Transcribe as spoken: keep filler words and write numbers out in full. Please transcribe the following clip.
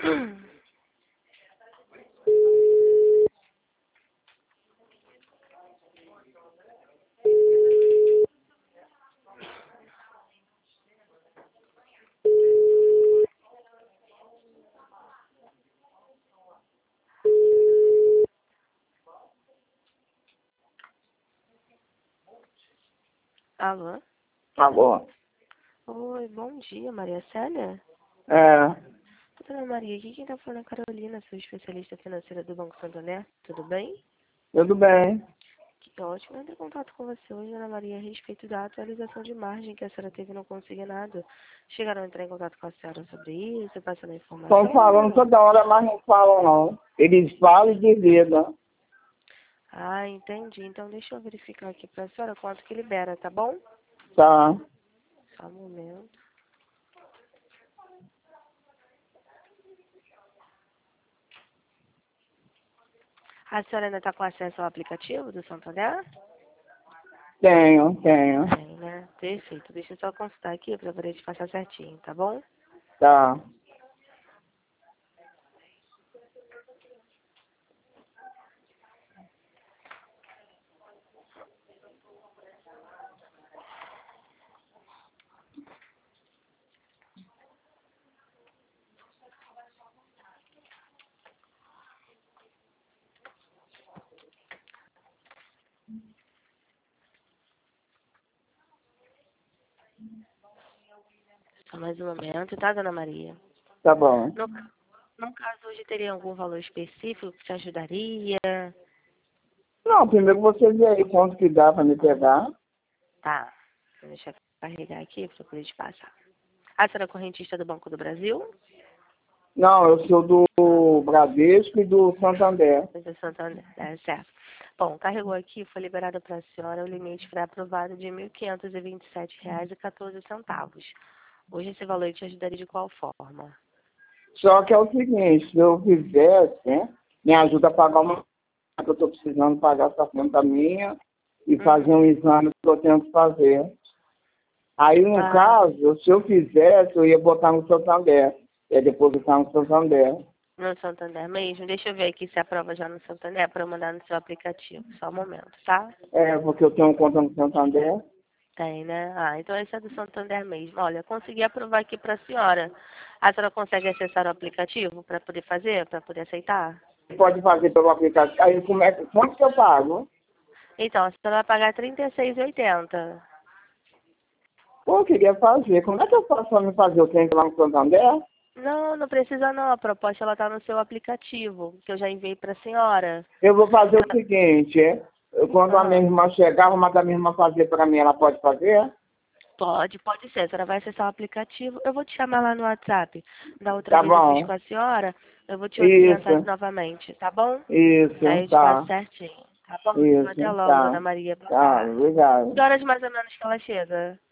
Alô? Alô? Oi, bom dia, Maria Célia? É, Dona Maria, aqui quem tá falando é a Carolina, sou especialista financeira do Banco Santander. Tudo bem? tudo bem. Que ótimo. Eu entrei em contato com você hoje, Dona Maria, a respeito da atualização de margem que a senhora teve no Consignado. Chegaram a entrar em contato com a senhora sobre isso, passando a informação? Estão falando toda hora, mas não falam não. Eles falam e desligam. Ah, entendi. Então deixa eu verificar aqui pra senhora quanto que libera, tá bom? Tá. Só um momento. A senhora ainda está com acesso ao aplicativo do Santander? Tenho, tenho. Tem, né? Perfeito. Deixa eu só consultar aqui para poder te passar certinho, tá bom? Tá. Só mais um momento, tá, Dona Maria? Tá bom. No, no caso, hoje teria algum valor específico que te ajudaria? Não, primeiro você vê aí quanto que dá pra me pegar. Tá. Deixa eu carregar aqui para poder te passar. A senhora é correntista do Banco do Brasil? Não, eu sou do Bradesco e do Santander. Do Santander, é certo. Bom, carregou aqui, foi liberado para a senhora o limite pré-aprovado de mil quinhentos e vinte e sete reais e quatorze centavos. Hoje esse valor te ajudaria de qual forma? Só que é o seguinte, se eu fizesse, né, me ajuda a pagar uma que eu estou precisando pagar essa conta minha e fazer Uhum. um exame que eu tenho que fazer. Aí, no Ah, caso, se eu fizesse, eu ia botar no Santander. Ia depositar no Santander. no Santander mesmo? Deixa eu ver aqui se aprova já no Santander para eu mandar no seu aplicativo. Só um momento, tá? É, porque eu tenho conta no Santander. Tem, né? Ah, então esse é do Santander mesmo. Olha, consegui aprovar aqui para a senhora. A senhora consegue acessar o aplicativo para poder fazer, para poder aceitar? Pode fazer pelo aplicativo. Aí, como é que, quanto que eu pago? Então, a senhora vai pagar trinta e seis reais e oitenta centavos. Pô, eu queria fazer. Como é que eu faço para me fazer? Eu tenho que ir lá no Santander? Não, não precisa não. A proposta ela tá no seu aplicativo, que eu já enviei para a senhora. Eu vou fazer o seguinte, é, eu, quando a minha Aham. irmã chegar, vou mandar a minha irmã fazer para mim. Ela pode fazer? Pode, pode ser. A senhora vai acessar o aplicativo. Eu vou te chamar lá no WhatsApp. Da outra Tá vez eu fiz com bom. a senhora. Eu vou te orientar Isso, novamente, tá bom? Aí isso, eu te faço tá. certinho. Tá bom? Até Isso, logo, Dona tá. Maria. Boa Tá, tarde. obrigado. Que horas mais ou menos que ela chega?